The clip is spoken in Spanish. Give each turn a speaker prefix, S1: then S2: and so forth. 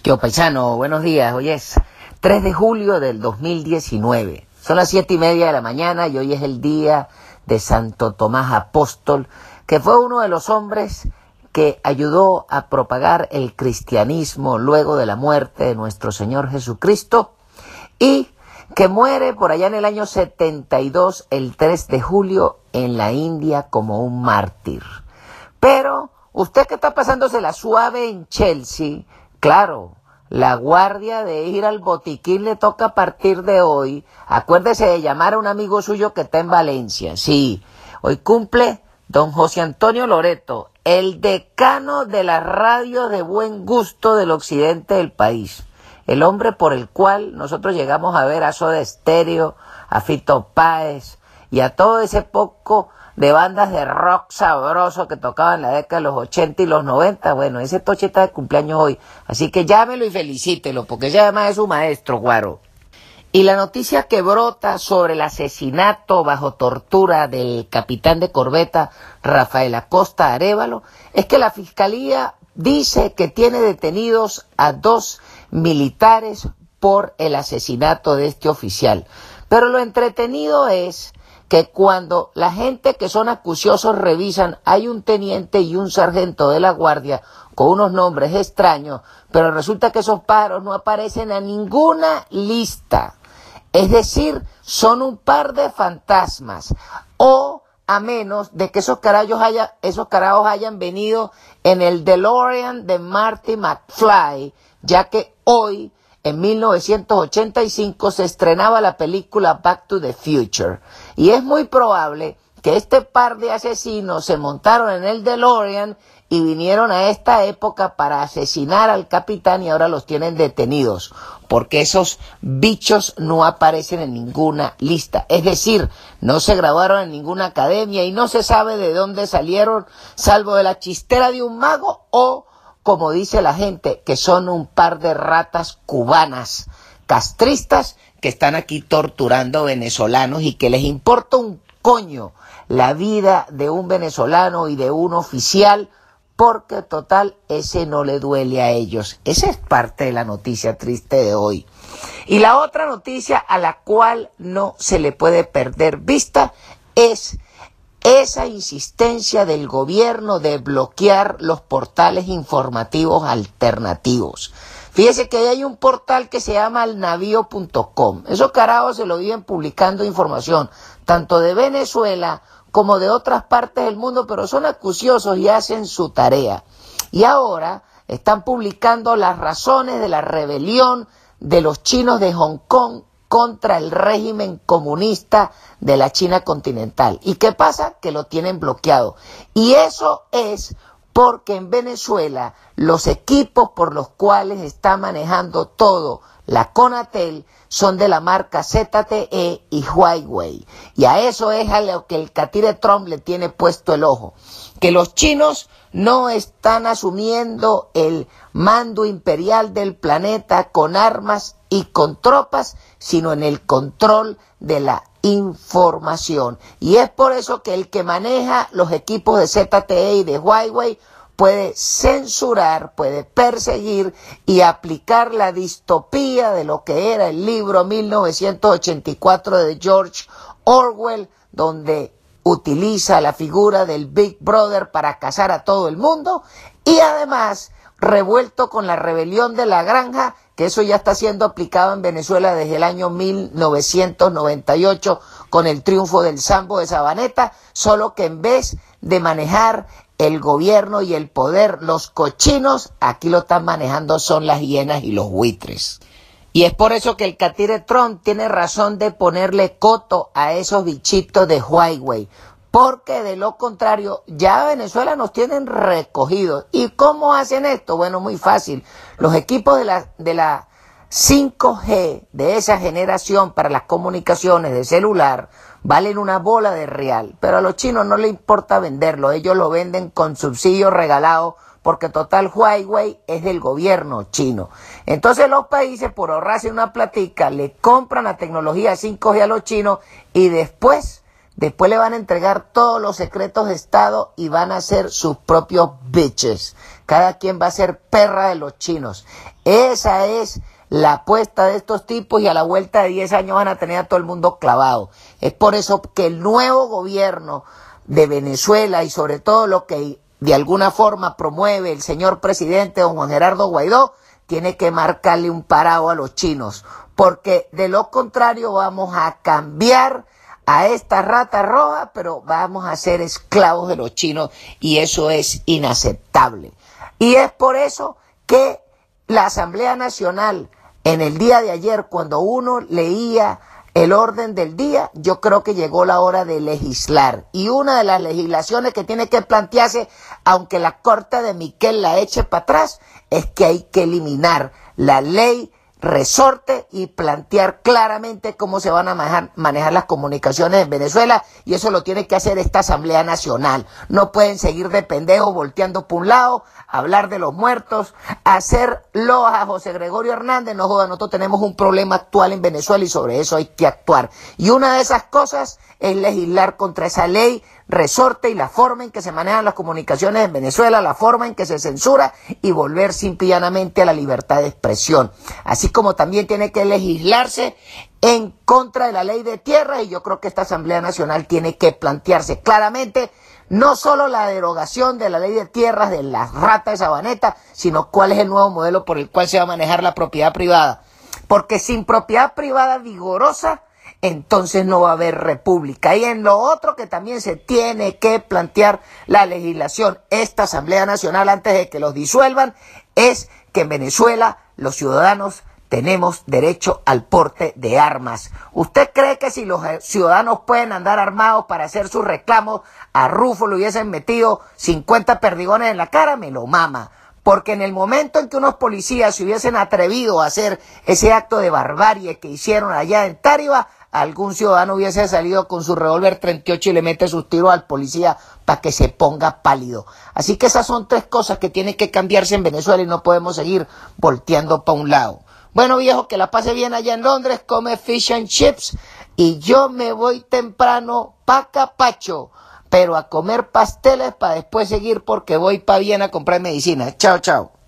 S1: Yo, paisano, buenos días. Hoy es 3 de julio del 2019. Son las 7:30 de la mañana y hoy es el día de Santo Tomás Apóstol, que fue uno de los hombres que ayudó a propagar el cristianismo luego de la muerte de nuestro Señor Jesucristo y que muere por allá en el año 72, el 3 de julio, en la India como un mártir. Pero usted que está pasándosela suave en Chelsea, claro, la guardia de ir al botiquín le toca a partir de hoy. Acuérdese de llamar a un amigo suyo que está en Valencia. Sí, hoy cumple don José Antonio Loreto, el decano de las radios de buen gusto del occidente del país. El hombre por el cual nosotros llegamos a ver a Soda Stereo, a Fito Páez y a todo ese poco de bandas de rock sabroso que tocaban en la década de los 80 y los 90. Bueno, ese toche está de cumpleaños hoy, así que llámelo y felicítelo, porque ella además es su maestro, guaro. Y la noticia que brota sobre el asesinato bajo tortura del capitán de corbeta Rafael Acosta Arévalo es que la fiscalía dice que tiene detenidos a 2 militares por el asesinato de este oficial. Pero lo entretenido es que cuando la gente que son acuciosos revisan, hay un teniente y un sargento de la guardia con unos nombres extraños, pero resulta que esos pájaros no aparecen en ninguna lista. Es decir, son un par de fantasmas, o a menos de que esos carajos hayan venido en el DeLorean de Marty McFly, ya que hoy, en 1985, se estrenaba la película Back to the Future. Y es muy probable que este par de asesinos se montaron en el DeLorean y vinieron a esta época para asesinar al capitán y ahora los tienen detenidos, porque esos bichos no aparecen en ninguna lista. Es decir, no se graduaron en ninguna academia y no se sabe de dónde salieron, salvo de la chistera de un mago o, como dice la gente, que son un par de ratas cubanas, castristas, que están aquí torturando venezolanos y que les importa un coño la vida de un venezolano y de un oficial, porque total, ese no le duele a ellos. Esa es parte de la noticia triste de hoy. Y la otra noticia a la cual no se le puede perder vista es esa insistencia del gobierno de bloquear los portales informativos alternativos. Fíjese que hay un portal que se llama elnavío.com. Esos carajos se lo viven publicando información, tanto de Venezuela como de otras partes del mundo, pero son acuciosos y hacen su tarea. Y ahora están publicando las razones de la rebelión de los chinos de Hong Kong contra el régimen comunista de la China continental. ¿Y qué pasa? Que lo tienen bloqueado. Y eso es porque en Venezuela los equipos por los cuales está manejando todo la Conatel son de la marca ZTE y Huawei. Y a eso es a lo que el catire Trump le tiene puesto el ojo. Que los chinos no están asumiendo el mando imperial del planeta con armas y con tropas, sino en el control de la información. Y es por eso que el que maneja los equipos de ZTE y de Huawei puede censurar, puede perseguir y aplicar la distopía de lo que era el libro 1984 de George Orwell, donde utiliza la figura del Big Brother para cazar a todo el mundo y además revuelto con la rebelión de la granja, que eso ya está siendo aplicado en Venezuela desde el año 1998 con el triunfo del Sambo de Sabaneta, solo que en vez de manejar el gobierno y el poder los cochinos, aquí lo están manejando son las hienas y los buitres. Y es por eso que el catire Trump tiene razón de ponerle coto a esos bichitos de Huawei, porque de lo contrario ya Venezuela nos tienen recogidos. ¿Y cómo hacen esto? Bueno, muy fácil. Los equipos de la 5G de esa generación para las comunicaciones de celular valen una bola de real, pero a los chinos no les importa venderlo, ellos lo venden con subsidio regalado, porque total Huawei es del gobierno chino. Entonces los países, por ahorrarse una platica, le compran la tecnología 5G a los chinos y después le van a entregar todos los secretos de Estado y van a ser sus propios bitches. cada quien va a ser perra de los chinos. Esa es la apuesta de estos tipos y a la vuelta de 10 años van a tener a todo el mundo clavado. Es por eso que el nuevo gobierno de Venezuela y sobre todo lo que de alguna forma promueve el señor presidente don Juan Gerardo Guaidó, tiene que marcarle un parado a los chinos, porque de lo contrario vamos a cambiar a esta rata roja, pero vamos a ser esclavos de los chinos y eso es inaceptable. Y es por eso que la Asamblea Nacional en el día de ayer, cuando uno leía el orden del día, yo creo que llegó la hora de legislar. Y una de las legislaciones que tiene que plantearse, aunque la Corte de Miquel la eche para atrás, es que hay que eliminar la ley resorte y plantear claramente cómo se van a manejar las comunicaciones en Venezuela, y eso lo tiene que hacer esta Asamblea Nacional. No pueden seguir de pendejos volteando por un lado, hablar de los muertos, hacerlo a José Gregorio Hernández. No joda, nosotros tenemos un problema actual en Venezuela y sobre eso hay que actuar. Y una de esas cosas es legislar contra esa ley resorte y la forma en que se manejan las comunicaciones en Venezuela, la forma en que se censura y volver simple y llanamente a la libertad de expresión. Así como también tiene que legislarse en contra de la ley de tierra, y yo creo que esta Asamblea Nacional tiene que plantearse claramente no solo la derogación de la ley de tierras de las ratas de Sabaneta, sino cuál es el nuevo modelo por el cual se va a manejar la propiedad privada. Porque sin propiedad privada vigorosa, entonces no va a haber república. Y en lo otro que también se tiene que plantear la legislación, esta Asamblea Nacional, antes de que los disuelvan, es que en Venezuela los ciudadanos tenemos derecho al porte de armas. ¿Usted cree que si los ciudadanos pueden andar armados para hacer sus reclamos, a Rufo le hubiesen metido 50 perdigones en la cara? Me lo mama. Porque en el momento en que unos policías se hubiesen atrevido a hacer ese acto de barbarie que hicieron allá en Táriba, algún ciudadano hubiese salido con su revólver 38 y le mete sus tiros al policía para que se ponga pálido. Así que esas son tres cosas que tienen que cambiarse en Venezuela y no podemos seguir volteando para un lado. Bueno, viejo, que la pase bien allá en Londres, come fish and chips y yo me voy temprano pa' Capacho, pero a comer pasteles para después seguir porque voy pa' Viena a comprar medicina. Chao, chao.